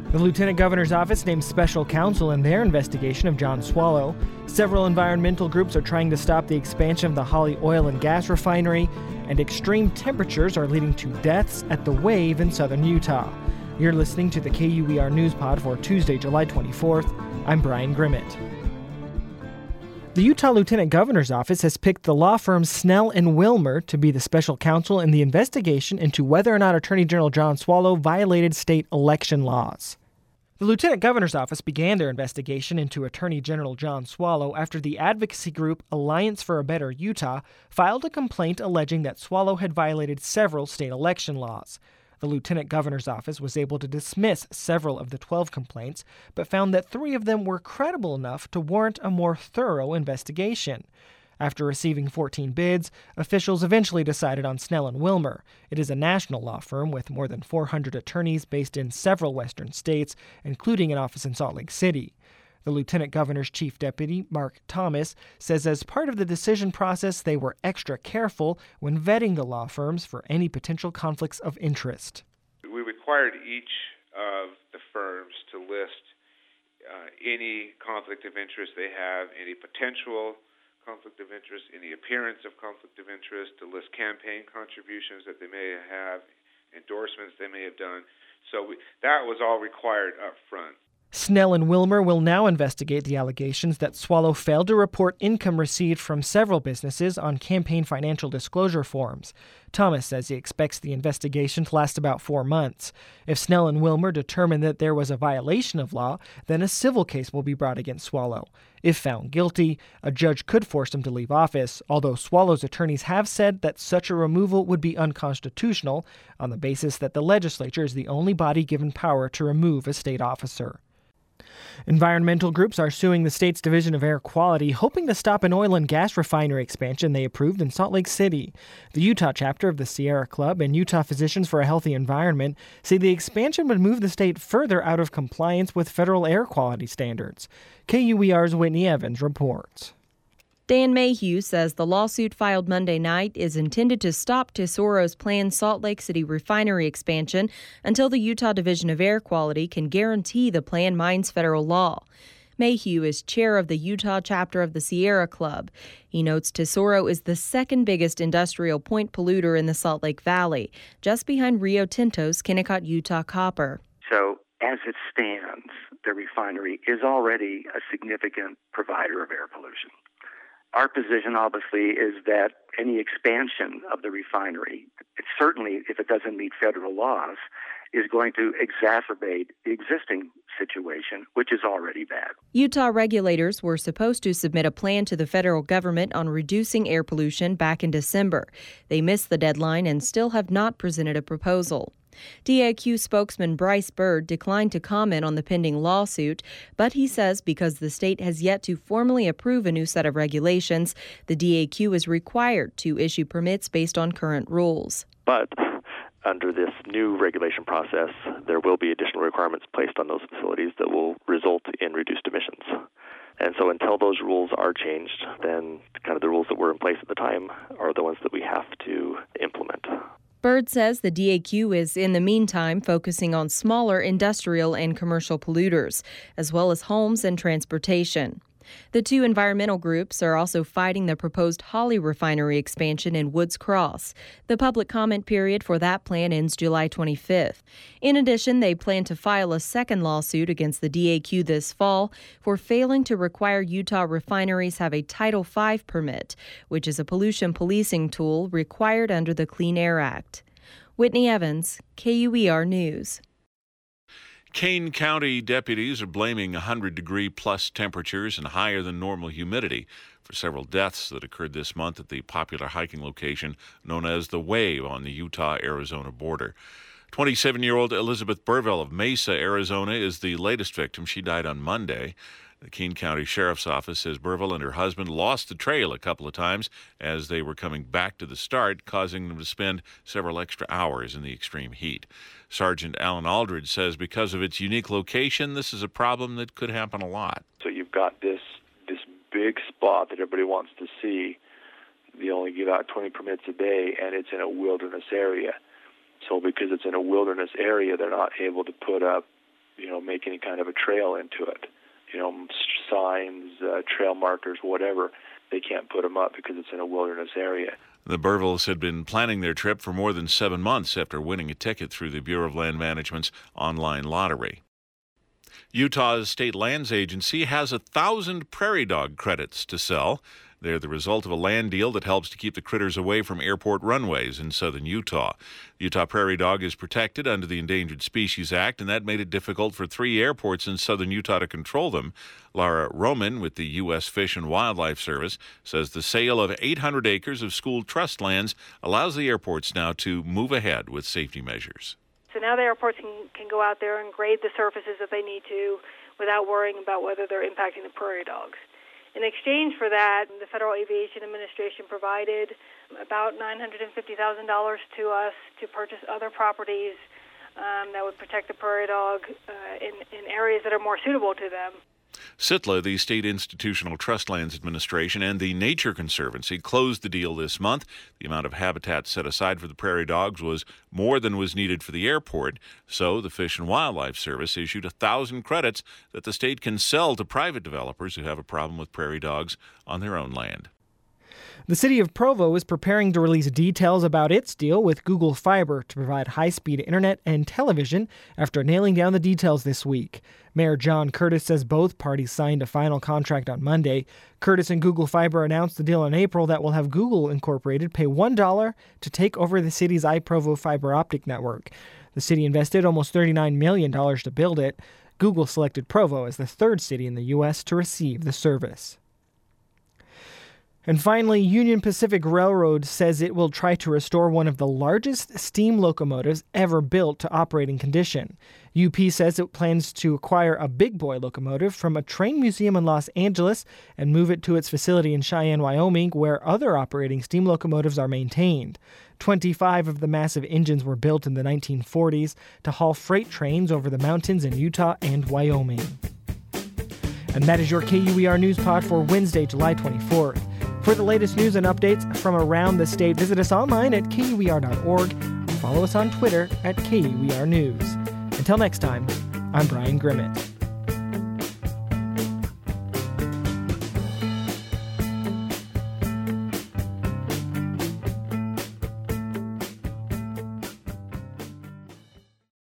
The Lieutenant Governor's office named special counsel in their investigation of John Swallow. Several environmental groups are trying to stop the expansion of the Holly oil and gas refinery, and extreme temperatures are leading to deaths at the Wave in southern Utah. You're listening to the KUER News Pod for Tuesday, July 24th. I'm Brian Grimmett. The Utah Lieutenant Governor's office has picked the law firm Snell and Wilmer to be the special counsel in the investigation into whether or not Attorney General John Swallow violated state election laws. The Lieutenant Governor's office began their investigation into Attorney General John Swallow after the advocacy group Alliance for a Better Utah filed a complaint alleging that Swallow had violated several state election laws. The Lieutenant Governor's office was able to dismiss several of the 12 complaints, but found that 3 of them were credible enough to warrant a more thorough investigation. After receiving 14 bids, officials eventually decided on Snell and Wilmer. It is a national law firm with more than 400 attorneys based in several western states, including an office in Salt Lake City. The Lieutenant Governor's Chief Deputy, Mark Thomas, says as part of the decision process, they were extra careful when vetting the law firms for any potential conflicts of interest. We required each of the firms to list any conflict of interest they have, any potential conflict of interest, any appearance of conflict of interest, to list campaign contributions that they may have, endorsements they may have done. So that was all required up front. Snell and Wilmer will now investigate the allegations that Swallow failed to report income received from several businesses on campaign financial disclosure forms. Thomas says he expects the investigation to last about 4 months. If Snell and Wilmer determine that there was a violation of law, then a civil case will be brought against Swallow. If found guilty, a judge could force him to leave office, although Swallow's attorneys have said that such a removal would be unconstitutional on the basis that the legislature is the only body given power to remove a state officer. Environmental groups are suing the state's Division of Air Quality, hoping to stop an oil and gas refinery expansion they approved in Salt Lake City. The Utah chapter of the Sierra Club and Utah Physicians for a Healthy Environment say the expansion would move the state further out of compliance with federal air quality standards. KUER's Whitney Evans reports. Dan Mayhew says the lawsuit filed Monday night is intended to stop Tesoro's planned Salt Lake City refinery expansion until the Utah Division of Air Quality can guarantee the plan minds federal law. Mayhew is chair of the Utah chapter of the Sierra Club. He notes Tesoro is the second biggest industrial point polluter in the Salt Lake Valley, just behind Rio Tinto's Kennecott, Utah copper. So as it stands, the refinery is already a significant provider of air pollution. Our position, obviously, is that any expansion of the refinery, certainly if it doesn't meet federal laws, is going to exacerbate the existing situation, which is already bad. Utah regulators were supposed to submit a plan to the federal government on reducing air pollution back in December. They missed the deadline and still have not presented a proposal. DAQ spokesman Bryce Bird declined to comment on the pending lawsuit, but he says because the state has yet to formally approve a new set of regulations, the DAQ is required to issue permits based on current rules. But under this new regulation process, there will be additional requirements placed on those facilities that will result in reduced emissions. And so until those rules are changed, then kind of the rules that were in place at the time are the ones that we have to implement. Bird says the DAQ is, in the meantime, focusing on smaller industrial and commercial polluters, as well as homes and transportation. The two environmental groups are also fighting the proposed Holly refinery expansion in Woods Cross. The public comment period for that plan ends July 25th. In addition, they plan to file a second lawsuit against the DAQ this fall for failing to require Utah refineries have a Title V permit, which is a pollution policing tool required under the Clean Air Act. Whitney Evans, KUER News. Kane County deputies are blaming 100-degree-plus temperatures and higher than normal humidity for several deaths that occurred this month at the popular hiking location known as the Wave on the Utah-Arizona border. 27-year-old Elizabeth Burville of Mesa, Arizona, is the latest victim. She died on Monday. The Kane County Sheriff's Office says Burville and her husband lost the trail a couple of times as they were coming back to the start, causing them to spend several extra hours in the extreme heat. Sergeant Alan Aldridge says because of its unique location, this is a problem that could happen a lot. So you've got this big spot that everybody wants to see. They only give out 20 permits a day, and it's in a wilderness area. So because it's in a wilderness area, they're not able to put up make any kind of a trail into it. Signs, trail markers, whatever. They can't put them up because it's in a wilderness area. The Burvilles had been planning their trip for more than 7 months after winning a ticket through the Bureau of Land Management's online lottery. Utah's State Lands Agency has 1,000 prairie dog credits to sell. They're the result of a land deal that helps to keep the critters away from airport runways in southern Utah. The Utah prairie dog is protected under the Endangered Species Act, and that made it difficult for 3 airports in southern Utah to control them. Laura Roman with the U.S. Fish and Wildlife Service says the sale of 800 acres of school trust lands allows the airports now to move ahead with safety measures. So now the airports can go out there and grade the surfaces if they need to without worrying about whether they're impacting the prairie dogs. In exchange for that, the Federal Aviation Administration provided about $950,000 to us to purchase other properties that would protect the prairie dog in areas that are more suitable to them. SITLA, the State Institutional Trust Lands Administration, and the Nature Conservancy closed the deal this month. The amount of habitat set aside for the prairie dogs was more than was needed for the airport, so the Fish and Wildlife Service issued 1,000 credits that the state can sell to private developers who have a problem with prairie dogs on their own land. The city of Provo is preparing to release details about its deal with Google Fiber to provide high-speed internet and television after nailing down the details this week. Mayor John Curtis says both parties signed a final contract on Monday. Curtis and Google Fiber announced the deal in April that will have Google Incorporated pay $1 to take over the city's iProvo fiber optic network. The city invested almost $39 million to build it. Google selected Provo as the third city in the U.S. to receive the service. And finally, Union Pacific Railroad says it will try to restore one of the largest steam locomotives ever built to operating condition. UP says it plans to acquire a big boy locomotive from a train museum in Los Angeles and move it to its facility in Cheyenne, Wyoming, where other operating steam locomotives are maintained. 25 of the massive engines were built in the 1940s to haul freight trains over the mountains in Utah and Wyoming. And that is your KUER News Pod for Wednesday, July 24th. For the latest news and updates from around the state, visit us online at KUER.org and follow us on Twitter at KUER News. Until next time, I'm Brian Grimmett.